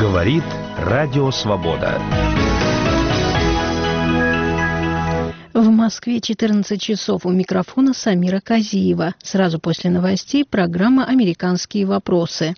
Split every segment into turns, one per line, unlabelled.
Говорит Радио Свобода.
В Москве 14 часов. У микрофона Самира Казиева. Сразу после новостей программа «Американские вопросы».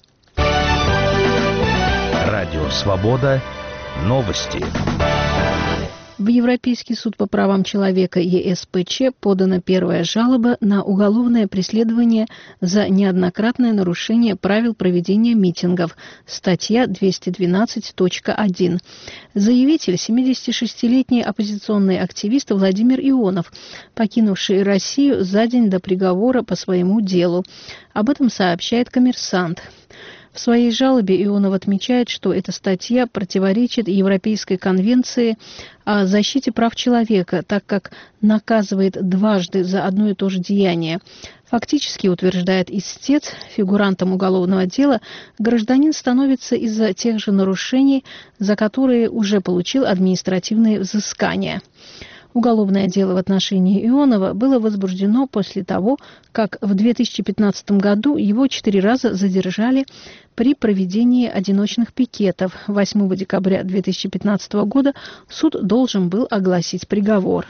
Радио Свобода. Новости.
В Европейский суд по правам человека ЕСПЧ подана первая жалоба на уголовное преследование за неоднократное нарушение правил проведения митингов. Статья 212.1. Заявитель, 76-летний оппозиционный активист Владимир Ионов, покинувший Россию за день до приговора по своему делу. Об этом сообщает «Коммерсант». В своей жалобе Ионов отмечает, что эта статья противоречит Европейской конвенции о защите прав человека, так как наказывает дважды за одно и то же деяние. Фактически, утверждает истец, фигурантом уголовного дела гражданин становится из-за тех же нарушений, за которые уже получил административные взыскания. Уголовное дело в отношении Ионова было возбуждено после того, как в 2015 году его 4 раза задержали при проведении одиночных пикетов. 8 декабря 2015 года суд должен был огласить приговор.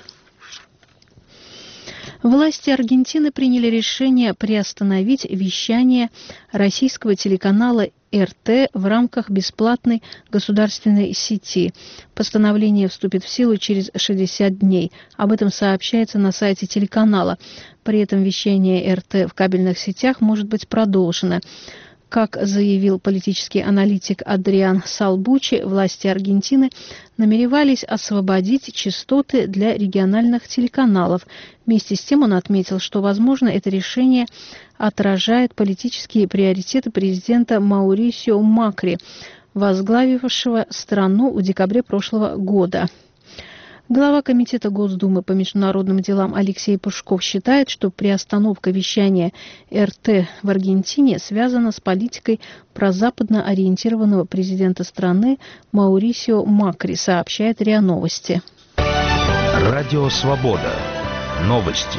Власти Аргентины приняли решение приостановить вещание российского телеканала РТ в рамках бесплатной государственной сети. Постановление вступит в силу через 60 дней. Об этом сообщается на сайте телеканала. При этом вещание РТ в кабельных сетях может быть продолжено. Как заявил политический аналитик Адриан Салбучи, власти Аргентины намеревались освободить частоты для региональных телеканалов. Вместе с тем он отметил, что, возможно, это решение отражает политические приоритеты президента Маурисио Макри, возглавившего страну в декабре прошлого года. Глава Комитета Госдумы по международным делам Алексей Пушков считает, что приостановка вещания РТ в Аргентине связана с политикой прозападно ориентированного президента страны Маурисио Макри, сообщает РИА Новости.
Радио Свобода. Новости.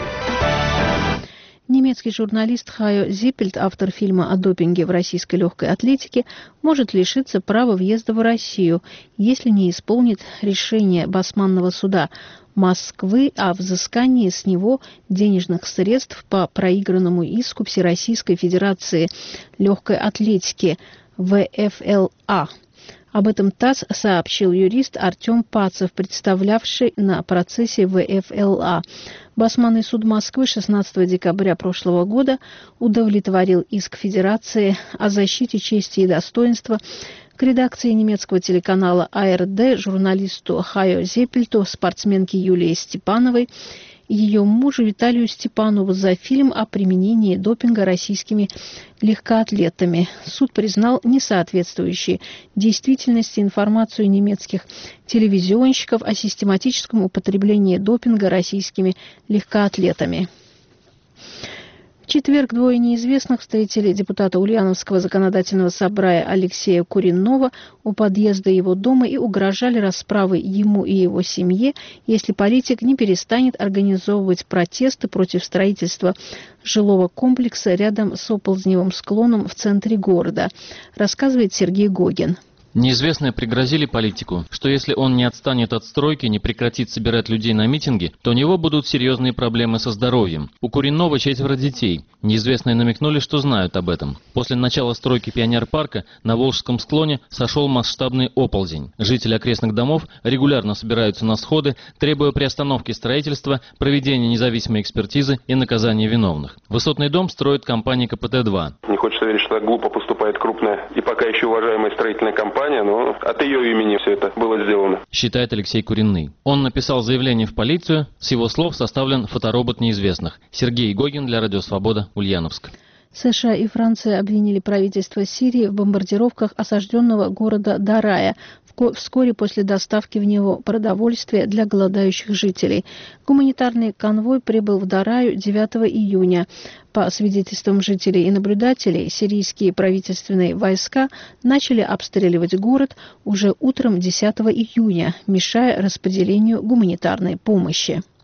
Немецкий журналист Хайо Зиппельт, автор фильма о допинге в российской легкой атлетике, может лишиться права въезда в Россию, если не исполнит решение Басманного суда Москвы о взыскании с него денежных средств по проигранному иску Всероссийской Федерации легкой атлетики ВФЛА. Об этом ТАСС сообщил юрист Артем Пацев, представлявший на процессе ВФЛА. Басманный суд Москвы 16 декабря прошлого года удовлетворил иск Федерации о защите чести и достоинства к редакции немецкого телеканала АРД, журналисту Хайо Зиппельту, спортсменке Юлии Степановой и ее мужу Виталию Степанову за фильм о применении допинга российскими легкоатлетами. Суд признал несоответствующей действительности информацию немецких телевизионщиков о систематическом употреблении допинга российскими легкоатлетами. В четверг двое неизвестных встретили депутата Ульяновского законодательного собрания Алексея Куреннова у подъезда его дома и угрожали расправой ему и его семье, если политик не перестанет организовывать протесты против строительства жилого комплекса рядом с Оползневым склоном в центре города, рассказывает Сергей Гогин.
Неизвестные пригрозили политику, что если он не отстанет от стройки, не прекратит собирать людей на митинги, то у него будут серьезные проблемы со здоровьем. У Куреннова 4 детей. Неизвестные намекнули, что знают об этом. После начала стройки пионерпарка на Волжском склоне сошел масштабный оползень. Жители окрестных домов регулярно собираются на сходы, требуя приостановки строительства, проведения независимой экспертизы и наказания виновных. Высотный дом строит компания КПТ-2.
Не хочется верить, что так глупо поступает крупная и пока еще уважаемая строительная компания, но от ее имени все это было сделано,
считает Алексей Куренный. Он написал заявление в полицию. С его слов составлен фоторобот неизвестных. Сергей Гогин для Радио Свобода, Ульяновск.
США и Франция обвинили правительство Сирии в бомбардировках осажденного города Дарая вскоре после доставки в него продовольствия для голодающих жителей. Гуманитарный конвой прибыл в Дараю 9 июня. По свидетельствам жителей и наблюдателей, сирийские правительственные войска начали обстреливать город уже утром 10 июня, мешая распределению гуманитарной помощи.